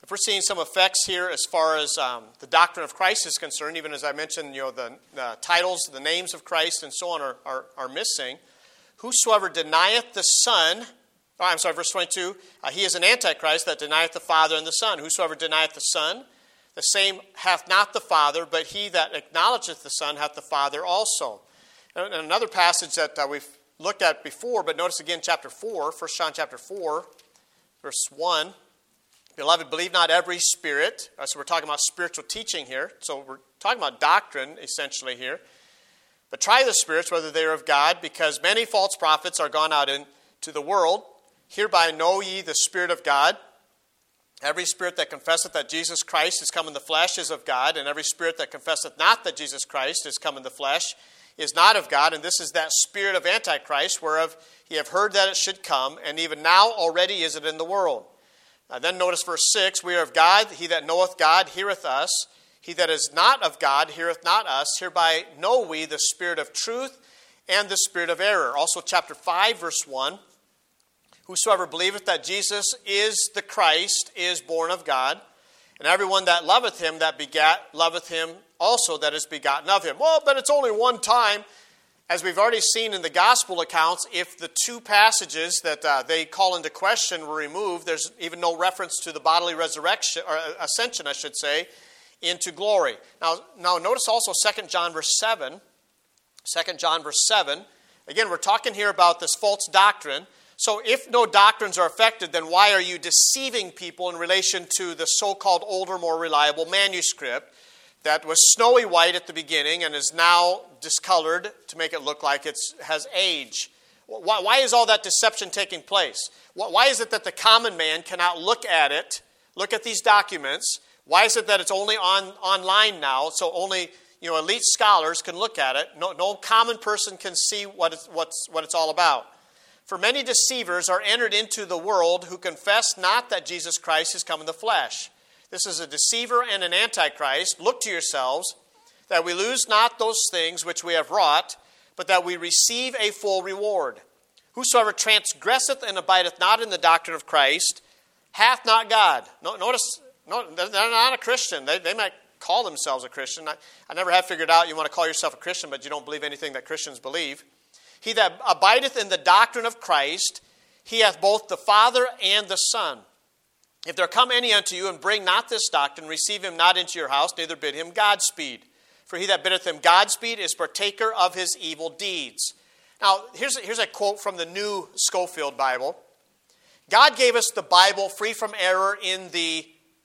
if we're seeing some effects here as far as the doctrine of Christ is concerned, even as I mentioned, the titles, the names of Christ and so on are missing. Whosoever denieth the Son, verse 22, he is an antichrist that denieth the Father and the Son. Whosoever denieth the Son, the same hath not the Father, but he that acknowledgeth the Son hath the Father also. And another passage that we've looked at before, but notice again chapter 4, 1 John chapter 4, verse 1. Beloved, believe not every spirit. So we're talking about spiritual teaching here. So we're talking about doctrine essentially here. But try the spirits, whether they are of God, because many false prophets are gone out into the world. Hereby know ye the Spirit of God. Every spirit that confesseth that Jesus Christ is come in the flesh is of God, and every spirit that confesseth not that Jesus Christ is come in the flesh is not of God. And this is that spirit of Antichrist, whereof ye have heard that it should come, and even now already is it in the world. Then notice verse 6, we are of God, he that knoweth God heareth us. He that is not of God heareth not us. Hereby know we the spirit of truth and the spirit of error. Also chapter 5, verse 1, whosoever believeth that Jesus is the Christ is born of God. And everyone that loveth him that begat, loveth him also that is begotten of him. Well, but it's only one time. As we've already seen in the gospel accounts, if the two passages that they call into question were removed, there's even no reference to the bodily resurrection, or ascension, I should say, into glory. Now notice also 2 John verse 7. 2 John verse 7. Again, we're talking here about this false doctrine. So if no doctrines are affected, then why are you deceiving people in relation to the so-called older, more reliable manuscript that was snowy white at the beginning and is now discolored to make it look like it has age? Why is all that deception taking place? Why is it that the common man cannot look at it, look at these documents? Why is it that it's only online now, so only elite scholars can look at it? No common person can see what it's all about. For many deceivers are entered into the world who confess not that Jesus Christ is come in the flesh. This is a deceiver and an antichrist. Look to yourselves, that we lose not those things which we have wrought, but that we receive a full reward. Whosoever transgresseth and abideth not in the doctrine of Christ hath not God. Notice, they're not a Christian. They might call themselves a Christian. I never have figured out you want to call yourself a Christian, but you don't believe anything that Christians believe. He that abideth in the doctrine of Christ, he hath both the Father and the Son. If there come any unto you and bring not this doctrine, receive him not into your house, neither bid him Godspeed. For he that biddeth him Godspeed is partaker of his evil deeds. Now, here's a quote from the New Scofield Bible. God gave us the Bible free from error in the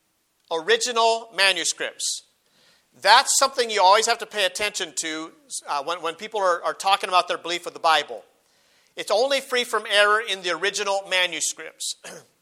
original manuscripts. That's something you always have to pay attention to when people are talking about their belief of the Bible. It's only free from error in the original manuscripts.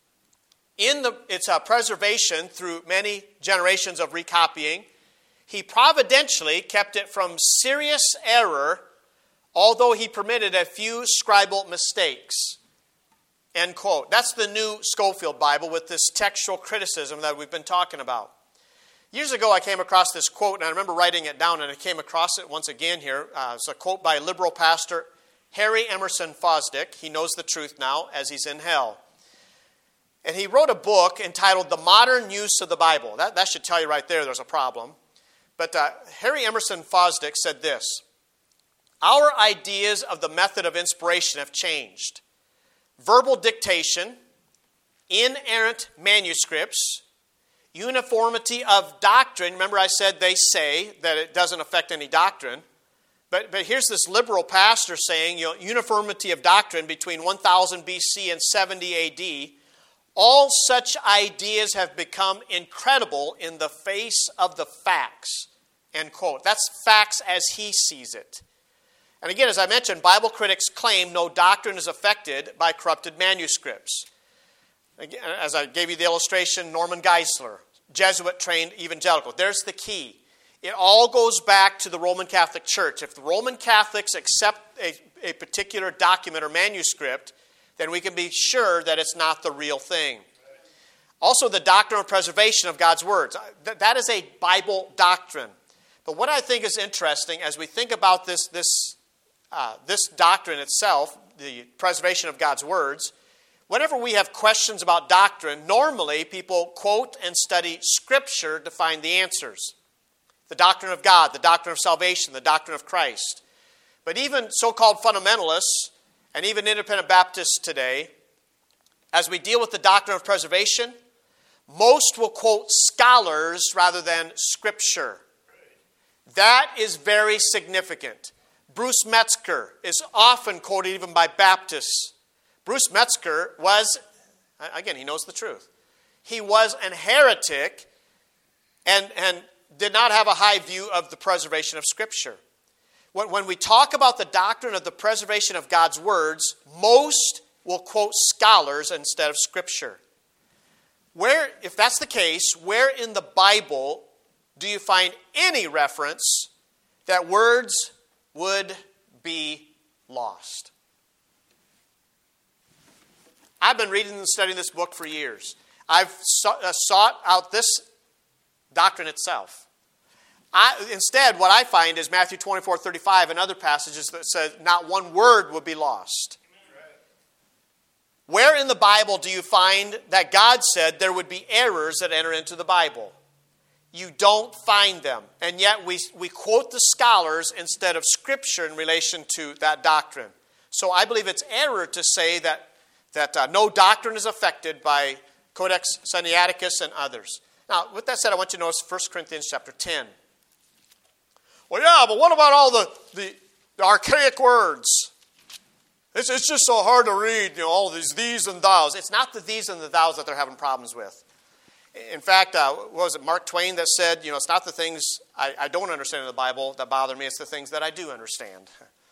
Its preservation through many generations of recopying, he providentially kept it from serious error, although he permitted a few scribal mistakes. End quote. That's the New Scofield Bible with this textual criticism that we've been talking about. Years ago, I came across this quote, and I remember writing it down, and I came across it once again here. It's a quote by liberal pastor Harry Emerson Fosdick. He knows the truth now, as he's in hell. And he wrote a book entitled The Modern Use of the Bible. That should tell you right there's a problem. But Harry Emerson Fosdick said this: our ideas of the method of inspiration have changed. Verbal dictation, inerrant manuscripts, uniformity of doctrine. Remember I said they say that it doesn't affect any doctrine. But here's this liberal pastor saying, uniformity of doctrine between 1000 BC and 70 AD. All such ideas have become incredible in the face of the facts. End quote. That's facts as he sees it. And again, as I mentioned, Bible critics claim no doctrine is affected by corrupted manuscripts. Again, as I gave you the illustration, Norman Geisler, Jesuit-trained evangelical. There's the key. It all goes back to the Roman Catholic Church. If the Roman Catholics accept a particular document or manuscript, then we can be sure that it's not the real thing. Also, the doctrine of preservation of God's words. That is a Bible doctrine. But what I think is interesting as we think about this doctrine itself, the preservation of God's words, whenever we have questions about doctrine, normally people quote and study Scripture to find the answers. The doctrine of God, the doctrine of salvation, the doctrine of Christ. But even so-called fundamentalists and even independent Baptists today, as we deal with the doctrine of preservation, most will quote scholars rather than Scripture. That is very significant. Bruce Metzger is often quoted even by Baptists. Bruce Metzger was, again, he knows the truth. He was an heretic and did not have a high view of the preservation of Scripture. When we talk about the doctrine of the preservation of God's words, most will quote scholars instead of Scripture. Where, if that's the case, where in the Bible do you find any reference that words would be lost? I've been reading and studying this book for years. I've sought out this doctrine itself. Instead, what I find is Matthew 24:35 and other passages that says not one word would be lost. Where in the Bible do you find that God said there would be errors that enter into the Bible? You don't find them. And yet we quote the scholars instead of Scripture in relation to that doctrine. So I believe it's error to say that no doctrine is affected by Codex Sinaiticus and others. Now, with that said, I want you to notice 1 Corinthians chapter 10. Well, yeah, but what about all the archaic words? It's just so hard to read, all these and thous. It's not the these and the thous that they're having problems with. In fact, what was it, Mark Twain that said, it's not the things I don't understand in the Bible that bother me, it's the things that I do understand.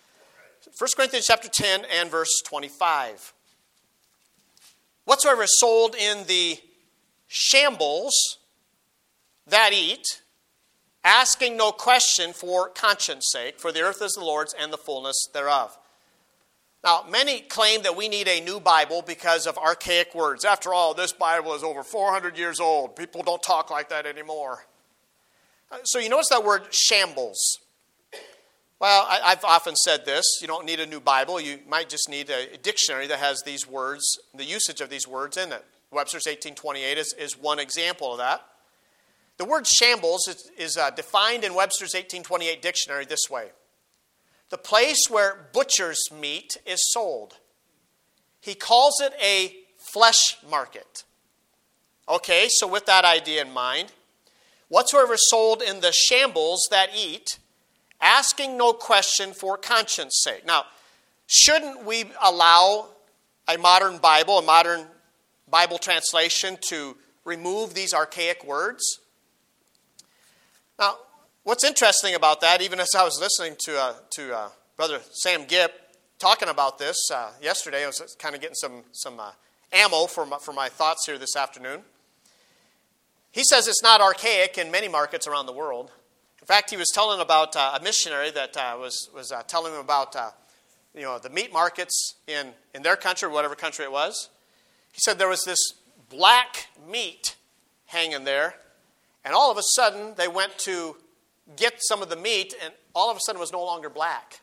1 Corinthians chapter 10 and verse 25. Whatsoever is sold in the shambles that eat, asking no question for conscience sake, for the earth is the Lord's and the fullness thereof. Now, many claim that we need a new Bible because of archaic words. After all, this Bible is over 400 years old. People don't talk like that anymore. So you notice that word shambles. Well, I've often said this. You don't need a new Bible. You might just need a dictionary that has these words, the usage of these words in it. Webster's 1828 is one example of that. The word shambles is defined in Webster's 1828 dictionary this way. The place where butcher's meat is sold. He calls it a flesh market. Okay, so with that idea in mind, whatsoever is sold in the shambles that eat, asking no question for conscience sake. Now, shouldn't we allow a modern Bible translation to remove these archaic words? Now, what's interesting about that, even as I was listening to Brother Sam Gipp talking about this yesterday, I was kind of getting some ammo for my thoughts here this afternoon. He says it's not archaic in many markets around the world. In fact, he was telling about a missionary that was telling him about the meat markets in their country, or whatever country it was. He said there was this black meat hanging there, and all of a sudden they went to get some of the meat, and all of a sudden it was no longer black.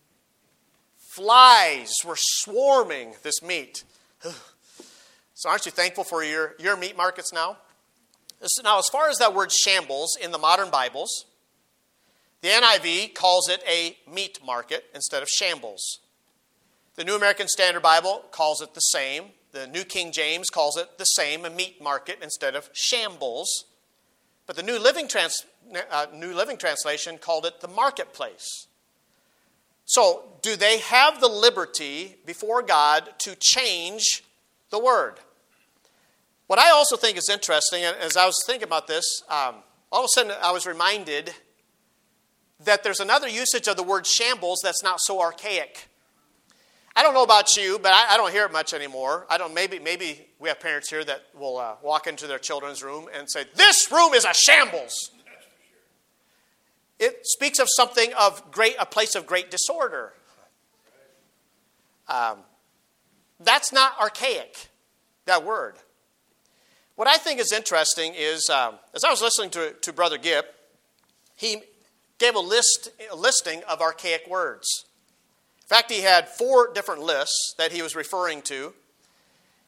Flies were swarming this meat. So aren't you thankful for your meat markets now? Now, as far as that word shambles in the modern Bibles, the NIV calls it a meat market instead of shambles. The New American Standard Bible calls it the same. The New King James calls it the same, a meat market instead of shambles. But the New Living Translation called it the marketplace. So, do they have the liberty before God to change the word? What I also think is interesting, as I was thinking about this, all of a sudden I was reminded that there's another usage of the word shambles that's not so archaic. I don't know about you, but I don't hear it much anymore. Maybe we have parents here that will walk into their children's room and say, "This room is a shambles." It speaks of something of a place of great disorder. That's not archaic, that word. What I think is interesting is, as I was listening to Brother Gipp, he gave a listing of archaic words. In fact, he had 4 different lists that he was referring to.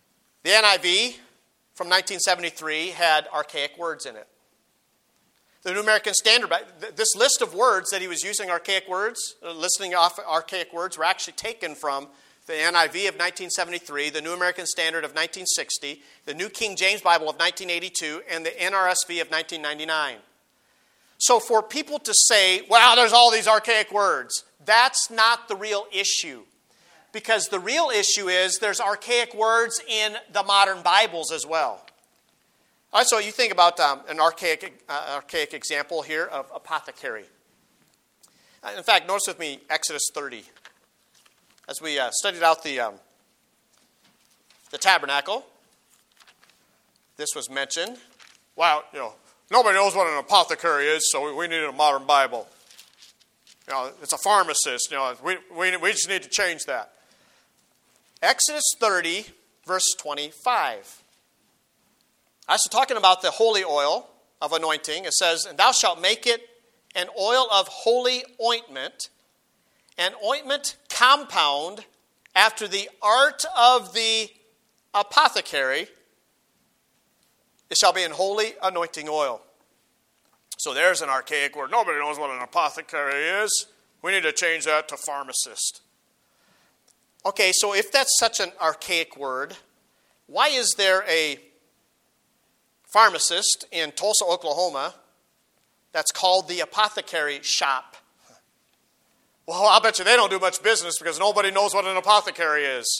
The NIV from 1973 had archaic words in it. The New American Standard, this list of words that he was using archaic words, listing off archaic words, were actually taken from the NIV of 1973, the New American Standard of 1960, the New King James Bible of 1982, and the NRSV of 1999. So for people to say, well, there's all these archaic words, that's not the real issue. Because the real issue is there's archaic words in the modern Bibles as well. All right, so you think about an archaic example here of apothecary. In fact, notice with me Exodus 30. As we studied out the tabernacle, this was mentioned. Wow, nobody knows what an apothecary is, so we need a modern Bible. It's a pharmacist. We just need to change that. Exodus 30, verse 25. So talking about the holy oil of anointing, it says, "And thou shalt make it an oil of holy ointment, an ointment compound after the art of the apothecary. It shall be an holy anointing oil." So there's an archaic word. Nobody knows what an apothecary is. We need to change that to pharmacist. Okay, so if that's such an archaic word, why is there a pharmacist in Tulsa, Oklahoma, that's called the apothecary shop? Well, I'll bet you they don't do much business because nobody knows what an apothecary is.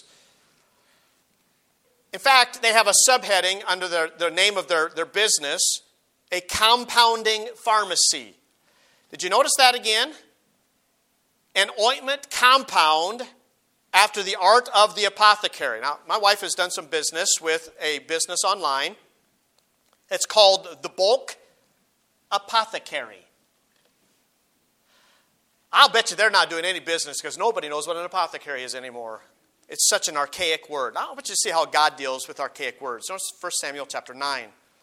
In fact, they have a subheading under the name of their business, a compounding pharmacy. Did you notice that again? An ointment compound after the art of the apothecary. Now, my wife has done some business with a business online. It's called The Bulk Apothecary. I'll bet you they're not doing any business because nobody knows what an apothecary is anymore. It's such an archaic word. I want you to see how God deals with archaic words. Notice 1 Samuel chapter 9.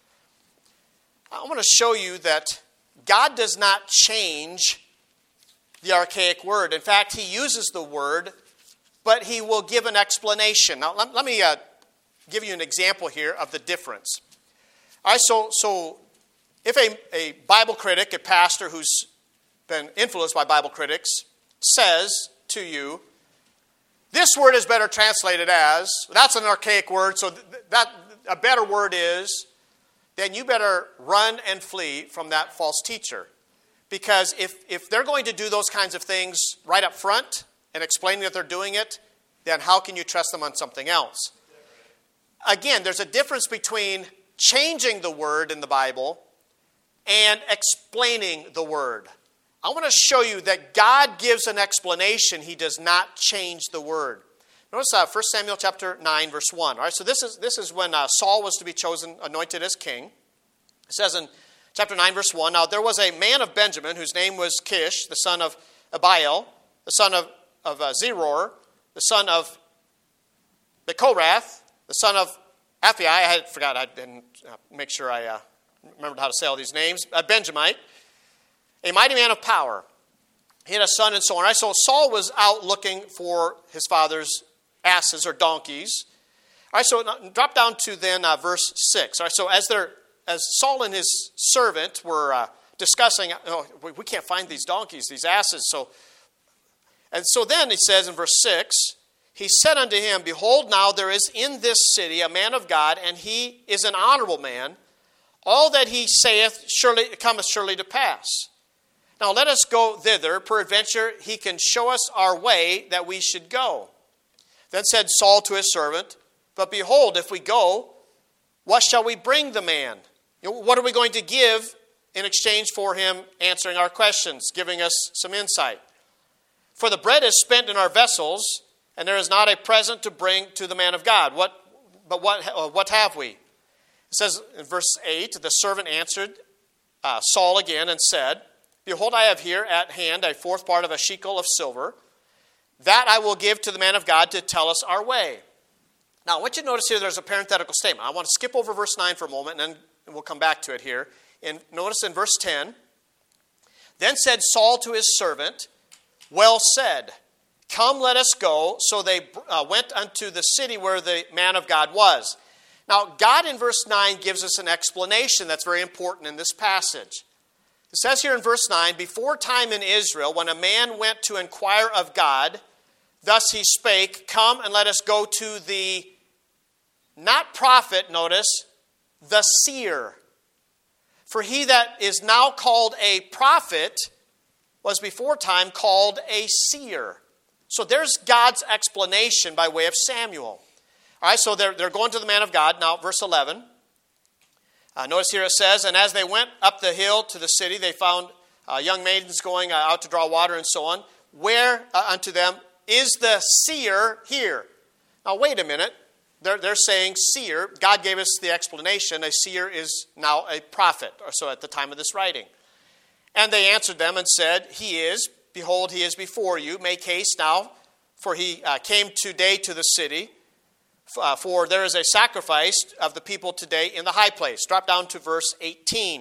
I want to show you that God does not change the archaic word. In fact, He uses the word, but He will give an explanation. Now, let me give you an example here of the difference. All right, so if a Bible critic, a pastor who's been influenced by Bible critics, says to you, this word is better translated as, that's an archaic word, so that a better word is, then you better run and flee from that false teacher. Because if they're going to do those kinds of things right up front and explaining that they're doing it, then how can you trust them on something else? Again, there's a difference between changing the word in the Bible and explaining the word. I want to show you that God gives an explanation. He does not change the word. Notice 1 Samuel chapter 9, verse 1. All right, so this is when Saul was to be chosen, anointed as king. It says in chapter 9, verse 1, "Now there was a man of Benjamin whose name was Kish, the son of Abiel, the son of Zeror, the son of Bechorath, the son of Aphi." I didn't make sure I remembered how to say all these names. A Benjamite, a mighty man of power. He had a son and so on. Right? So Saul was out looking for his father's asses or donkeys. All right, so drop down to then verse 6. All right, so as Saul and his servant were discussing, we can't find these donkeys, these asses. So then he says in verse 6, he said unto him, "Behold, now there is in this city a man of God, and he is an honorable man. All that he saith cometh surely to pass. Now let us go thither, peradventure he can show us our way that we should go." Then said Saul to his servant, "But behold, if we go, what shall we bring the man? What are we going to give in exchange for him answering our questions, giving us some insight? For the bread is spent in our vessels, and there is not a present to bring to the man of God. What have we?" It says in verse 8, the servant answered Saul again and said, "Behold, I have here at hand a fourth part of a shekel of silver. That I will give to the man of God to tell us our way." Now, I want you to notice here there's a parenthetical statement. I want to skip over verse 9 for a moment, and then we'll come back to it here. And notice in verse 10, "Then said Saul to his servant, Well said, come, let us go. So they went unto the city where the man of God was. Now, God in verse 9 gives us an explanation that's very important in this passage. It says here in verse 9, before time in Israel, when a man went to inquire of God, thus he spake, come and let us go to the, not prophet, notice, the seer. For he that is now called a prophet was before time called a seer. So there's God's explanation by way of Samuel. All right, so they're going to the man of God. Now, verse 11. Notice here it says, and as they went up the hill to the city, they found young maidens going out to draw water and so on. Where unto them is the seer here? Now, wait a minute. They're saying seer. God gave us the explanation. A seer is now a prophet, or so at the time of this writing. And they answered them and said, he is. Behold, he is before you. Make haste now, for he came today to the city. For there is a sacrifice of the people today in the high place. Drop down to verse 18.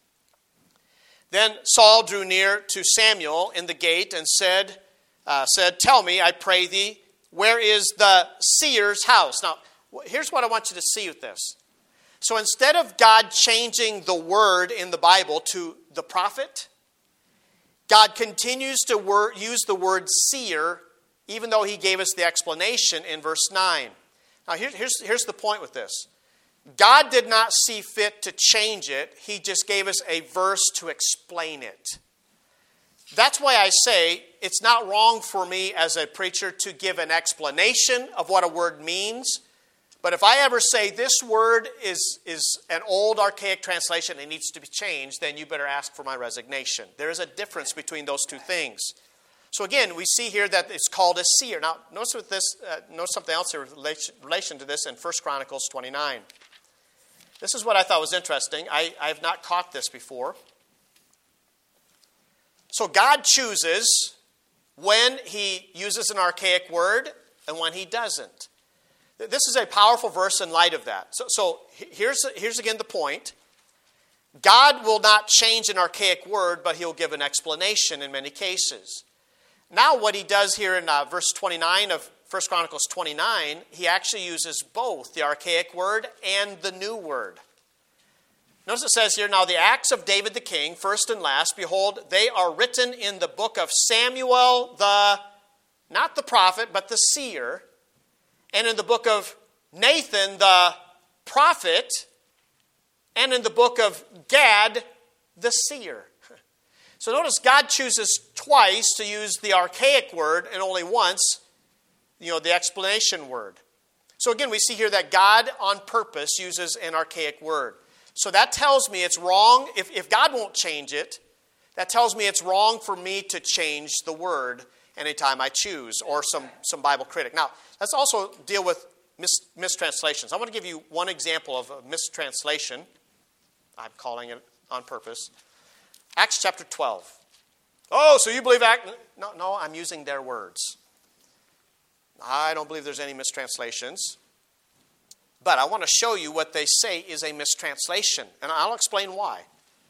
Then Saul drew near to Samuel in the gate and said, tell me, I pray thee, where is the seer's house? Now, here's what I want you to see with this. So instead of God changing the word in the Bible to the prophet, God continues to use the word seer, even though he gave us the explanation in verse 9. Now, here's the point with this. God did not see fit to change it. He just gave us a verse to explain it. That's why I say it's not wrong for me as a preacher to give an explanation of what a word means. But if I ever say this word is an old archaic translation and needs to be changed, then you better ask for my resignation. There is a difference between those two things. So again, we see here that it's called a seer. Now, notice something else in relation to this in 1 Chronicles 29. This is what I thought was interesting. I have not caught this before. So God chooses when he uses an archaic word and when he doesn't. This is a powerful verse in light of that. So here's again the point. God will not change an archaic word, but he'll give an explanation in many cases. Now what he does here in verse 29 of 1 Chronicles 29, he actually uses both the archaic word and the new word. Notice it says here, now the acts of David the king, first and last, behold, they are written in the book of Samuel, not the prophet, but the seer, and in the book of Nathan, the prophet, and in the book of Gad, the seer. So notice God chooses twice to use the archaic word and only once, the explanation word. So again, we see here that God on purpose uses an archaic word. So that tells me it's wrong. If God won't change it, that tells me it's wrong for me to change the word anytime I choose, or some Bible critic. Now, let's also deal with mistranslations. I want to give you one example of a mistranslation. I'm calling it on purpose. Acts chapter 12. Oh, so you believe Acts? No, I'm using their words. I don't believe there's any mistranslations. But I want to show you what they say is a mistranslation. And I'll explain why.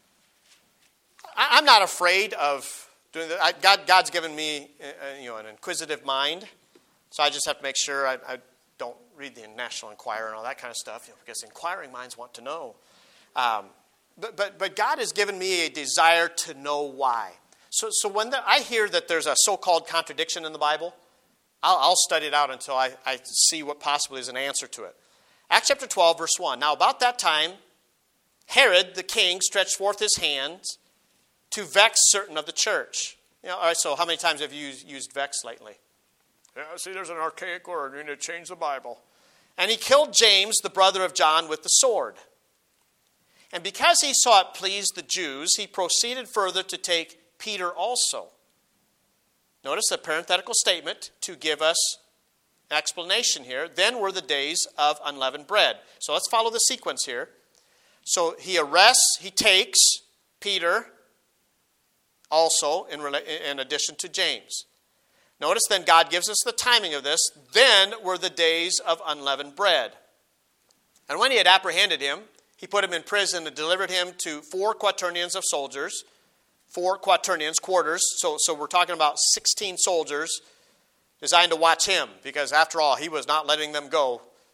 I'm not afraid of doing that. God's given me an inquisitive mind. So I just have to make sure I don't read the National Enquirer and all that kind of stuff. Because inquiring minds want to know. But God has given me a desire to know why. So when I hear that there's a so-called contradiction in the Bible, I'll study it out until I see what possibly is an answer to it. Acts chapter 12, verse 1. Now about that time, Herod the king stretched forth his hands to vex certain of the church. All right, so how many times have you used vex lately? Yeah, see, there's an archaic word. You need to change the Bible. And he killed James, the brother of John, with the sword. And because he saw it pleased the Jews, he proceeded further to take Peter also. Notice the parenthetical statement to give us an explanation here. Then were the days of unleavened bread. So let's follow the sequence here. So he takes Peter also in addition to James. Notice then God gives us the timing of this. Then were the days of unleavened bread. And when he had apprehended him, he put him in prison and delivered him to 4 quaternions of soldiers. 4 quaternions, quarters. So we're talking about 16 soldiers designed to watch him. Because after all, he was not letting them go,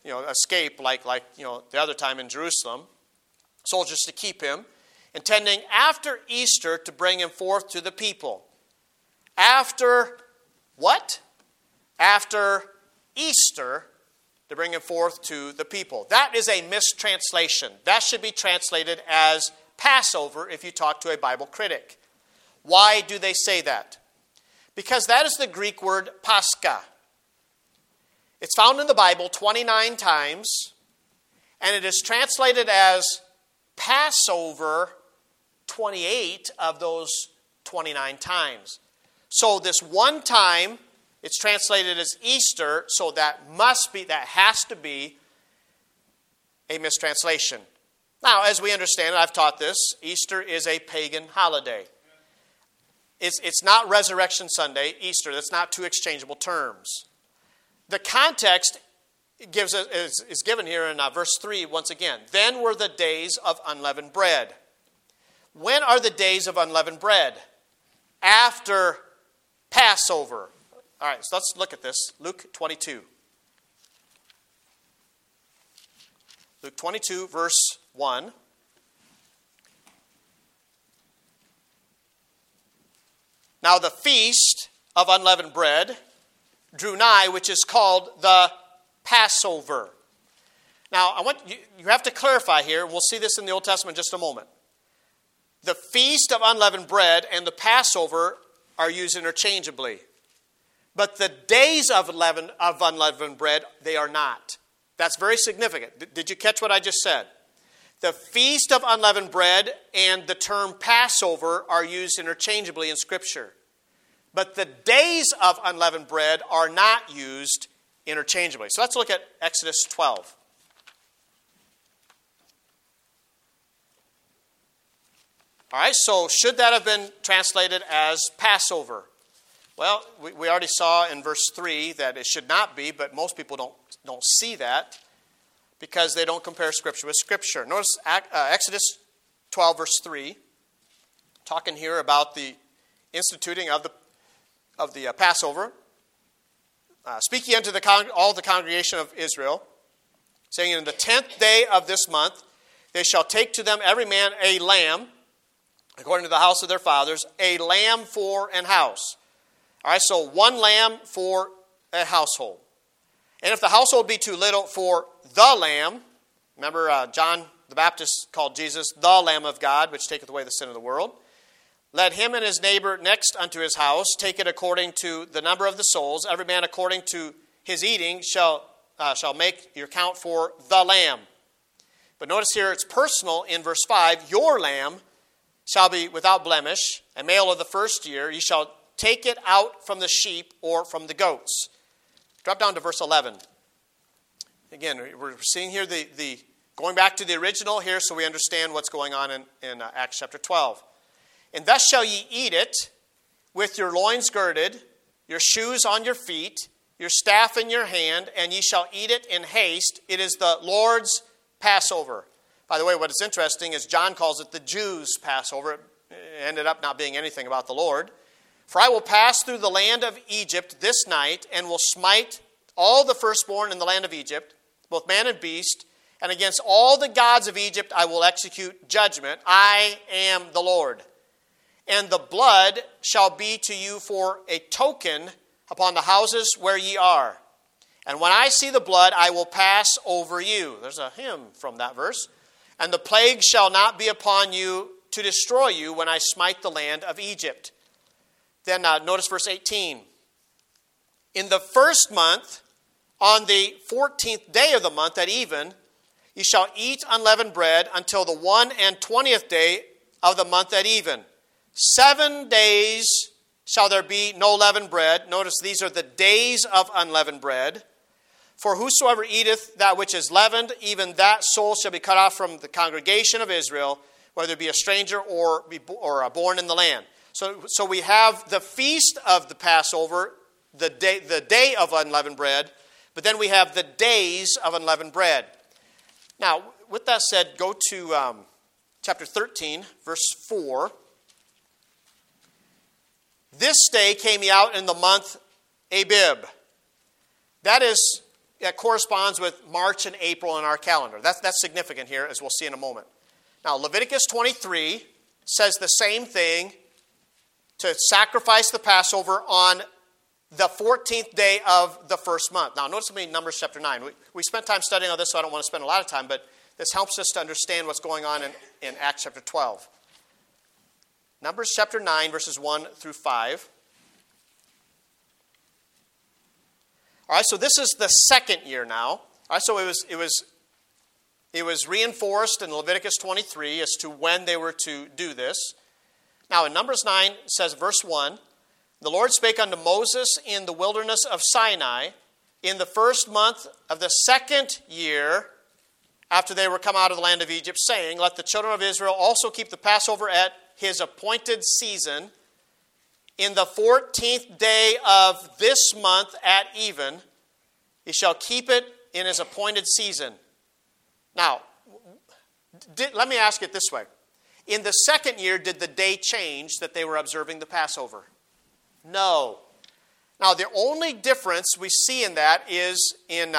escape like the other time in Jerusalem. Soldiers to keep him, intending after Easter to bring him forth to the people. After what? After Easter to bring him forth to the people. That is a mistranslation. That should be translated as Passover if you talk to a Bible critic. Why do they say that? Because that is the Greek word Pascha. It's found in the Bible 29 times, and it is translated as Passover 28 of those 29 times. So this one time, it's translated as Easter, so that has to be a mistranslation. Now, as we understand it, I've taught this, Easter is a pagan holiday. It's not Resurrection Sunday, Easter. That's not two exchangeable terms. The context is given here in verse 3 once again. Then were the days of unleavened bread. When are the days of unleavened bread? After Passover. All right, so let's look at this. Luke 22. Luke 22, verse 1. Now the feast of unleavened bread drew nigh, which is called the Passover. Now, you have to clarify here. We'll see this in the Old Testament in just a moment. The feast of unleavened bread and the Passover are used interchangeably. But the days of unleavened bread, they are not. That's very significant. Did you catch what I just said? The feast of unleavened bread and the term Passover are used interchangeably in Scripture. But the days of unleavened bread are not used interchangeably. So let's look at Exodus 12. All right, so should that have been translated as Passover? Well, we already saw in verse 3 that it should not be, but most people don't see that because they don't compare Scripture with Scripture. Notice Exodus 12, verse 3, talking here about the instituting of the Passover. Speak ye unto all the congregation of Israel, saying, in the 10th day of this month they shall take to them every man a lamb, according to the house of their fathers, a lamb for an house. All right, so one lamb for a household. And if the household be too little for the lamb, remember John the Baptist called Jesus the Lamb of God, which taketh away the sin of the world. Let him and his neighbor next unto his house take it according to the number of the souls. Every man according to his eating shall make your count for the lamb. But notice here it's personal in verse 5. Your lamb shall be without blemish, a male of the first year. You shall take it out from the sheep or from the goats. Drop down to verse 11. Again, we're seeing here the going back to the original here so we understand what's going on in Acts chapter 12. And thus shall ye eat it with your loins girded, your shoes on your feet, your staff in your hand, and ye shall eat it in haste. It is the Lord's Passover. By the way, what is interesting is John calls it the Jews' Passover. It ended up not being anything about the Lord. For I will pass through the land of Egypt this night, and will smite all the firstborn in the land of Egypt, both man and beast, and against all the gods of Egypt I will execute judgment. I am the Lord. And the blood shall be to you for a token upon the houses where ye are. And when I see the blood, I will pass over you. There's a hymn from that verse. And the plague shall not be upon you to destroy you when I smite the land of Egypt. Then notice verse 18. In the first month, on the 14th day of the month at even, ye shall eat unleavened bread until the 21st day of the month at even. 7 days shall there be no leavened bread. Notice these are the days of unleavened bread. For whosoever eateth that which is leavened, even that soul shall be cut off from the congregation of Israel, whether it be a stranger or born in the land. So we have the feast of the Passover, the day of unleavened bread, but then we have the days of unleavened bread. Now, with that said, go to chapter 13, verse 4. This day came ye out in the month Abib. That is that corresponds with March and April in our calendar. That's significant here, as we'll see in a moment. Now, Leviticus 23 says the same thing, to sacrifice the Passover on the 14th day of the first month. Now, notice with me Numbers chapter 9. We spent time studying on this, so I don't want to spend a lot of time, but this helps us to understand what's going on in Acts chapter 12. Numbers chapter 9, verses 1 through 5. All right, so this is the second year now. All right, so it was reinforced in Leviticus 23 as to when they were to do this. Now, in Numbers 9, it says, verse 1, "The Lord spake unto Moses in the wilderness of Sinai in the first month of the second year after they were come out of the land of Egypt, saying, Let the children of Israel also keep the Passover at his appointed season. In the 14th day of this month at even, he shall keep it in his appointed season." Now, let me ask it this way. In the second year, did the day change that they were observing the Passover? No. Now, the only difference we see in that is in,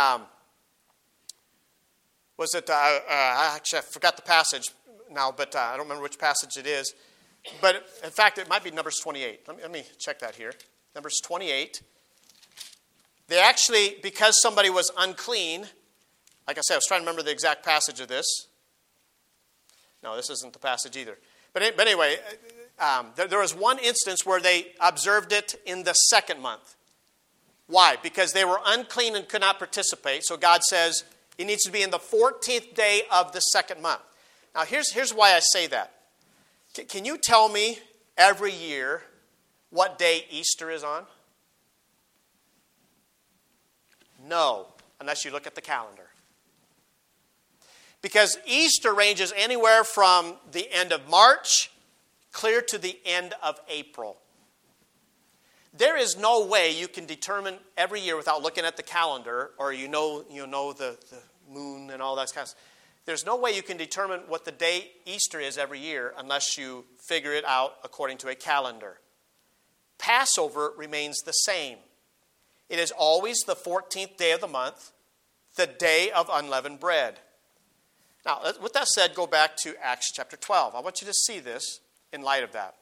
actually, I forgot the passage now, but I don't remember which passage it is. But, in fact, it might be Numbers 28. Let me check that here. Numbers 28. They actually, because somebody was unclean, like I said, I was trying to remember the exact passage of this. No, this isn't the passage either. But anyway, there was one instance where they observed it in the second month. Why? Because they were unclean and could not participate. So God says it needs to be in the 14th day of the second month. Now, here's why I say that. Can you tell me every year what day Easter is on? No, unless you look at the calendar. Because Easter ranges anywhere from the end of March clear to the end of April. There is no way you can determine every year without looking at the calendar, or you know the moon and all that kind of stuff. There's no way you can determine what the day Easter is every year unless you figure it out according to a calendar. Passover remains the same. It is always the 14th day of the month, the day of unleavened bread. Now, with that said, go back to Acts chapter 12. I want you to see this in light of that.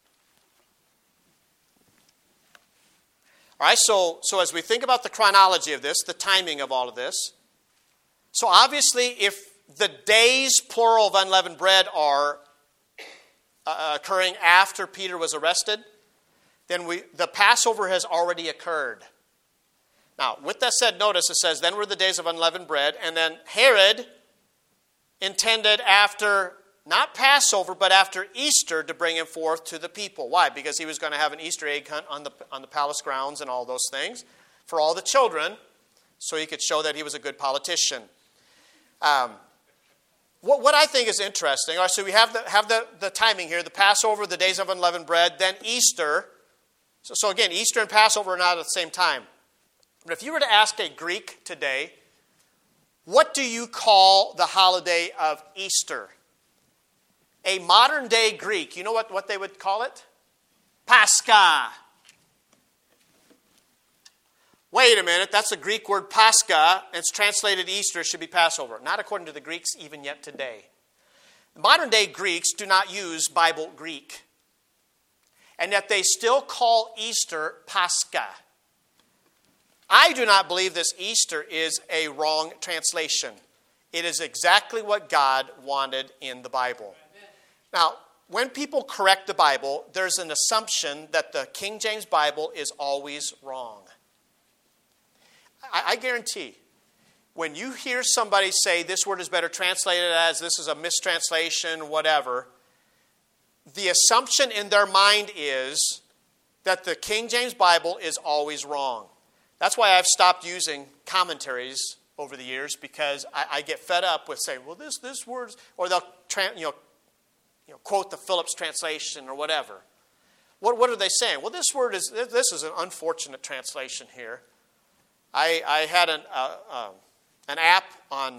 All right, so as we think about the chronology of this, the timing of all of this, so obviously if the days, plural, of unleavened bread are occurring after Peter was arrested, then the Passover has already occurred. Now, with that said, notice it says, then were the days of unleavened bread, and then Herod intended after, not Passover, but after Easter to bring him forth to the people. Why? Because he was going to have an Easter egg hunt on the palace grounds and all those things for all the children, so he could show that he was a good politician. What I think is interesting, all right, so we have the timing here, the Passover, the days of unleavened bread, then Easter. So again, Easter and Passover are not at the same time. But if you were to ask a Greek today, what do you call the holiday of Easter? A modern day Greek, you know what they would call it? Pascha. Wait a minute, that's the Greek word Pascha, and it's translated Easter, it should be Passover. Not according to the Greeks even yet today. Modern day Greeks do not use Bible Greek. And yet they still call Easter Pascha. I do not believe this Easter is a wrong translation. It is exactly what God wanted in the Bible. Now, when people correct the Bible, there's an assumption that the King James Bible is always wrong. I guarantee, when you hear somebody say this word is better translated as this is a mistranslation, whatever, the assumption in their mind is that the King James Bible is always wrong. That's why I've stopped using commentaries over the years, because I get fed up with saying, well, this word's, or they'll quote the Phillips translation or whatever. What are they saying? Well, this is an unfortunate translation here. I had an app on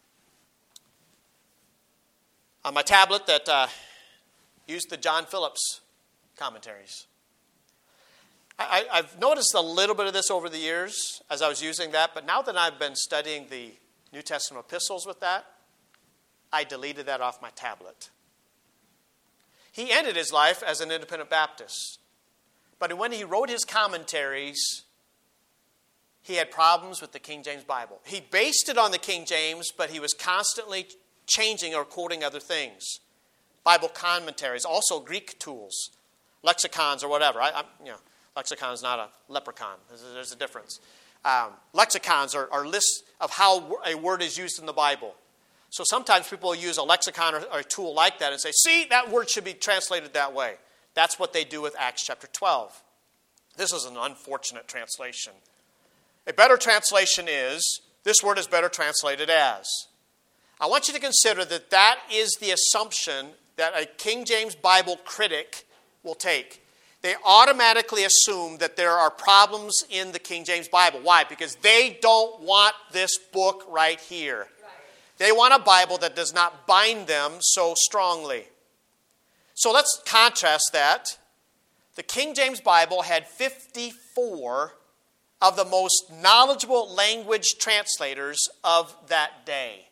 my tablet that used the John Phillips commentaries. I've noticed a little bit of this over the years as I was using that, but now that I've been studying the New Testament epistles with that, I deleted that off my tablet. He ended his life as an independent Baptist. But when he wrote his commentaries, he had problems with the King James Bible. He based it on the King James, but he was constantly changing or quoting other things. Bible commentaries, also Greek tools, lexicons or whatever. Lexicon is not a leprechaun. There's a difference. Lexicons are lists of how a word is used in the Bible. So sometimes people will use a lexicon or a tool like that and say, see, that word should be translated that way. That's what they do with Acts chapter 12. This is an unfortunate translation. A better translation is, this word is better translated as. I want you to consider that that is the assumption that a King James Bible critic will take. They automatically assume that there are problems in the King James Bible. Why? Because they don't want this book right here. They want a Bible that does not bind them so strongly. So let's contrast that. The King James Bible had 54 of the most knowledgeable language translators of that day.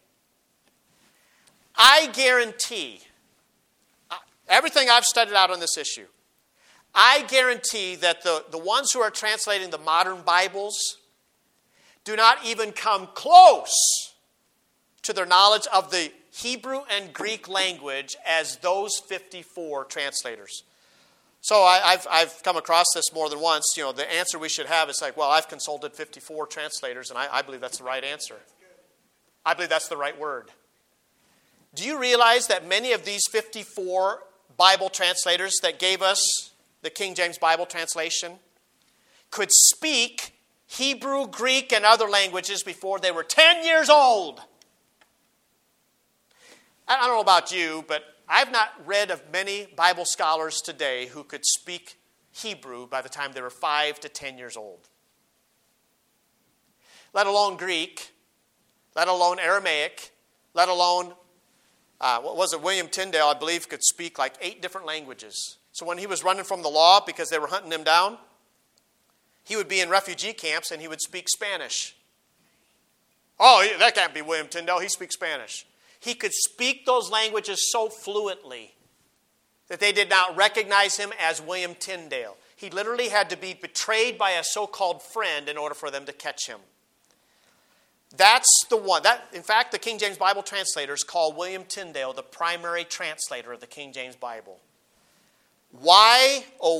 I guarantee, everything I've studied out on this issue, I guarantee that the ones who are translating the modern Bibles do not even come close to their knowledge of the Hebrew and Greek language as those 54 translators. So I've come across this more than once. The answer we should have is like, well, I've consulted 54 translators, and I believe that's the right answer. I believe that's the right word. Do you realize that many of these 54 Bible translators that gave us the King James Bible translation could speak Hebrew, Greek, and other languages before they were 10 years old? I don't know about you, but I've not read of many Bible scholars today who could speak Hebrew by the time they were 5 to 10 years old. Let alone Greek, let alone Aramaic, let alone, William Tyndale, I believe, could speak like 8 different languages. So when he was running from the law because they were hunting him down, he would be in refugee camps and he would speak Spanish. Oh, that can't be William Tyndale. He speaks Spanish. He could speak those languages so fluently that they did not recognize him as William Tyndale. He literally had to be betrayed by a so-called friend in order for them to catch him. That's the one. In fact, the King James Bible translators call William Tyndale the primary translator of the King James Bible. Why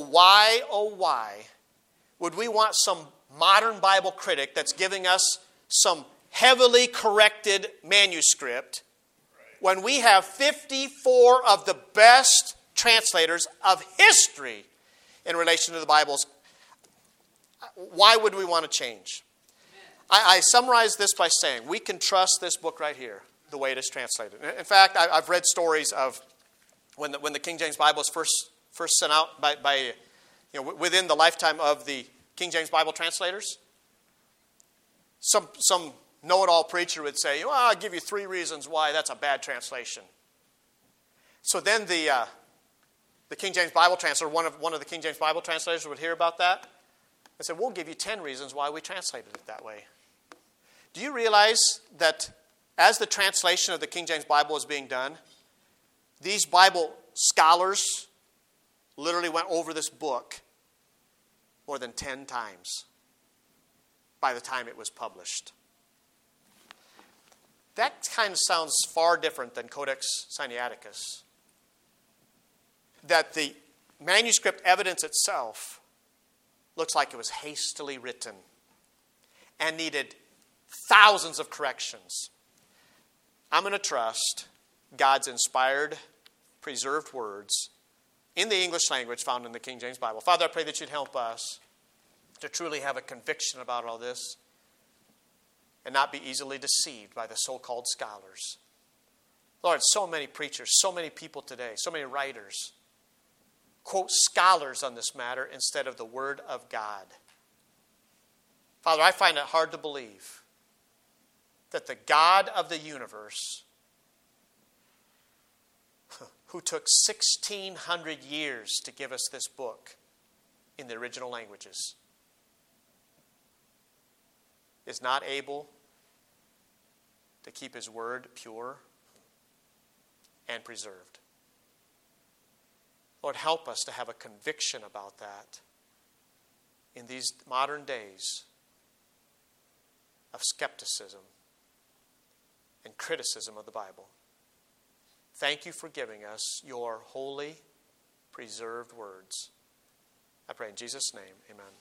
would we want some modern Bible critic that's giving us some heavily corrected manuscript when we have 54 of the best translators of history in relation to the Bibles? Why would we want to change? I summarize this by saying we can trust this book right here, the way it is translated. In fact, I've read stories of when the King James Bible was first sent out by within the lifetime of the King James Bible translators. Some know-it-all preacher would say, well, I'll give you 3 reasons why that's a bad translation. So then the King James Bible translator, one of the King James Bible translators would hear about that and say, we'll give you 10 reasons why we translated it that way. Do you realize that as the translation of the King James Bible is being done, these Bible scholars literally went over this book more than 10 times by the time it was published? That kind of sounds far different than Codex Sinaiticus. That the manuscript evidence itself looks like it was hastily written and needed thousands of corrections. I'm going to trust God's inspired, preserved words in the English language found in the King James Bible. Father, I pray that you'd help us to truly have a conviction about all this and not be easily deceived by the so-called scholars. Lord, so many preachers, so many people today, so many writers quote scholars on this matter instead of the Word of God. Father, I find it hard to believe that the God of the universe, who took 1,600 years to give us this book, in the original languages, is not able to keep his word pure and preserved. Lord, help us to have a conviction about that in these modern days of skepticism and criticism of the Bible. Thank you for giving us your holy, preserved words. I pray in Jesus' name, amen.